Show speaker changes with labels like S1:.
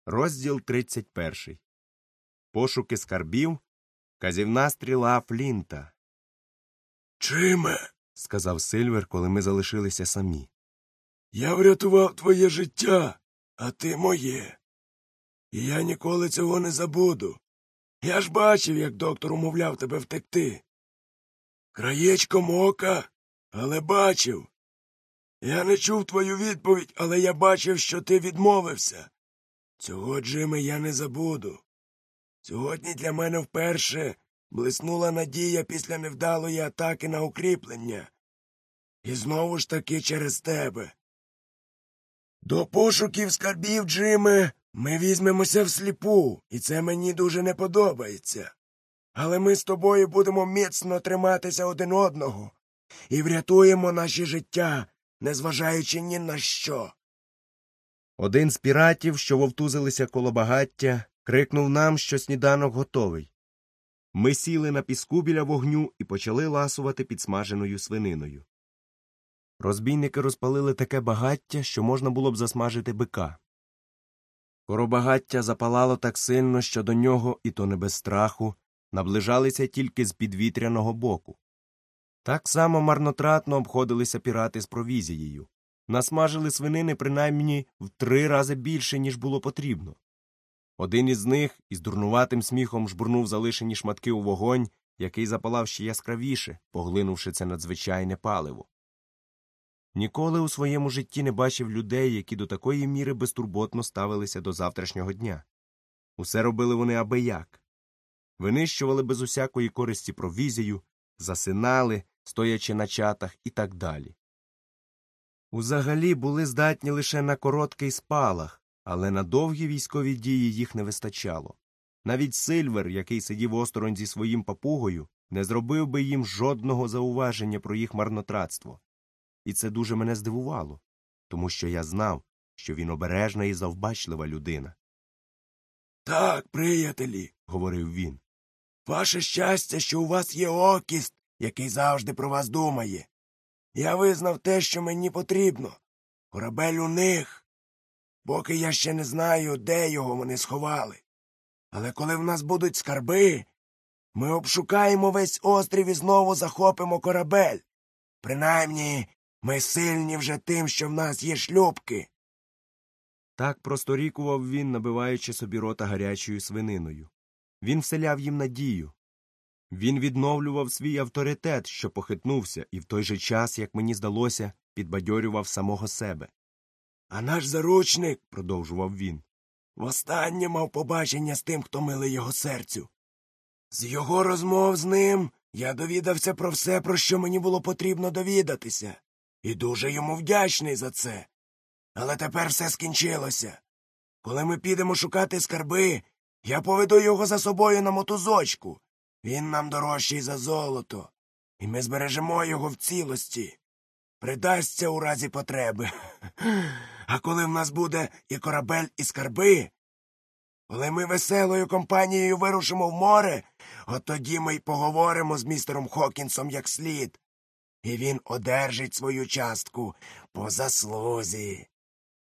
S1: Розділ 31. Пошуки скарбів. Казівна стріла Флінта.
S2: «Джиме», –
S1: сказав Сильвер, коли ми залишилися самі.
S2: «я врятував твоє життя, а ти моє. І я ніколи цього не забуду. Я ж бачив, як доктор умовляв тебе втекти. Краєчком ока, але бачив. Я не чув твою відповідь, але я бачив, що ти відмовився. Цього, Джиме, я не забуду. Сьогодні для мене вперше блиснула надія після невдалої атаки на укріплення. І знову ж таки через тебе. До пошуків скарбів, Джиме, ми візьмемося всліпу, і це мені дуже не подобається. Але ми з тобою будемо міцно триматися один одного і врятуємо наші життя, незважаючи ні на що.
S1: Один з піратів, що вовтузилися коло багаття, крикнув нам, що сніданок готовий. Ми сіли на піску біля вогню і почали ласувати підсмаженою свининою. Розбійники розпалили таке багаття, що можна було б засмажити бика. Скоро багаття запалало так сильно, що до нього, і то не без страху, наближалися тільки з підвітряного боку. Так само марнотратно обходилися пірати з провізією. Насмажили свинини принаймні в 3 рази більше, ніж було потрібно. Один із них із дурнуватим сміхом жбурнув залишені шматки у вогонь, який запалав ще яскравіше, поглинувши це надзвичайне паливо. Ніколи у своєму житті не бачив людей, які до такої міри безтурботно ставилися до завтрашнього дня. Усе робили вони абияк. Винищували без усякої користі провізію, засинали, стоячи на чатах і так далі. Узагалі були здатні лише на короткий спалах, але на довгі військові дії їх не вистачало. Навіть Сильвер, який сидів осторонь зі своїм папугою, не зробив би їм жодного зауваження про їх марнотратство. І це дуже мене здивувало, тому що я знав, що він обережна і завбачлива людина.
S2: «Так, приятелі», – говорив він, – «ваше щастя, що у вас є Окіст, який завжди про вас думає. Я визнав те, що мені потрібно. Корабель у них. Поки я ще не знаю, де його вони сховали. Але коли в нас будуть скарби, ми обшукаємо весь острів і знову захопимо корабель. Принаймні, ми сильні вже тим, що в нас є шлюпки».
S1: Так просторікував він, набиваючи собі рота гарячою свининою. Він вселяв їм надію. Він відновлював свій авторитет, що похитнувся, і в той же час, як мені здалося, підбадьорював самого себе.
S2: «А наш заручник», – продовжував він, – «востаннє мав побачення з тим, хто милий його серцю. З його розмов з ним я довідався про все, про що мені було потрібно довідатися, і дуже йому вдячний за це. Але тепер все скінчилося. Коли ми підемо шукати скарби, я поведу його за собою на мотузочку. Він нам дорожчий за золото, і ми збережемо його в цілості. Придасться у разі потреби. А коли в нас буде і корабель, і скарби, коли ми веселою компанією вирушимо в море, от тоді ми й поговоримо з містером Хокінсом як слід. І він одержить свою частку по заслузі».